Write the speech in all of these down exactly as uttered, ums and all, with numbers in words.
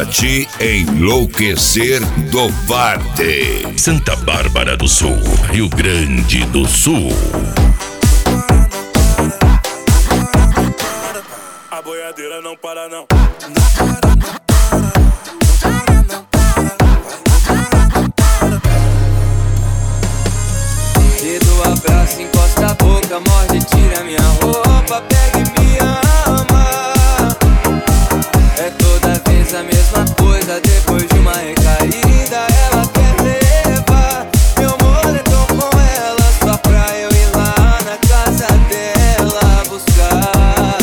te enlouquecer do Varte. Santa Bárbara do Sul, Rio Grande do Sul. A boiadeira não para não. Te dou abraço, encosta a boca, morde, tira minha roupa, pega e me ama. É toda vez a mesma coisa, depois de uma recaída ela quer levar meu moletom com ela, só pra eu ir lá na casa dela buscar.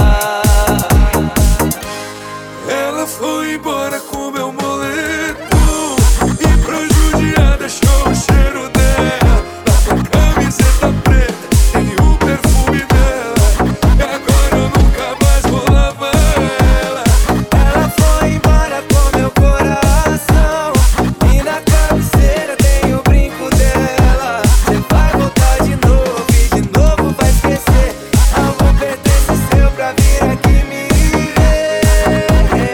Ela foi embora com meu moletom e pra judiar deixou o cheiro dela na camiseta preta e o perfume dela. E agora eu nunca mais vou lavar ela. Ela foi embora com meu coração e na cabeceira tem o brinco dela. Cê vai voltar de novo e de novo vai esquecer algo pertence seu pra vir aqui me ver.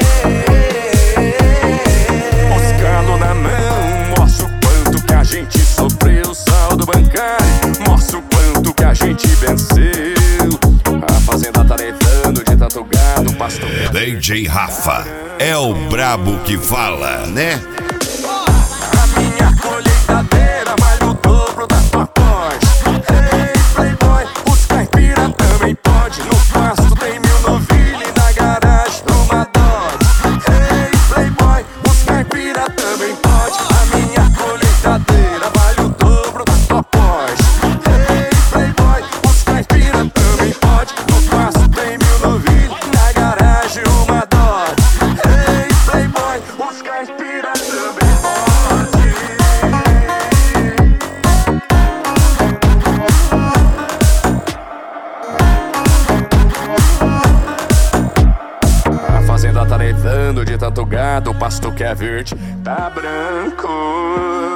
Moscando na mão, mostra o quanto que a gente sofreu. Saldo bancário, mostra o quanto que a gente venceu. A fazenda tá levando de tanto gado, pasto. D J Rafa é o brabo que fala, né? A minha colheitadeira vale o dobro da tua Porsche. Ei, playboy, os caipira também pode. No pasto tem mil novilha e na garagem uma Dodge. Ei, playboy, os caipira também pode. A minha colheitadeira vale o dobro da tua Porsche. Ei, playboy, os caipira também pode. No pasto tem mil novilha e na garagem uma Dodge. Ei, playboy, os caipira também pode. A fazenda tá levando de tanto gado, o pasto que é verde tá branco.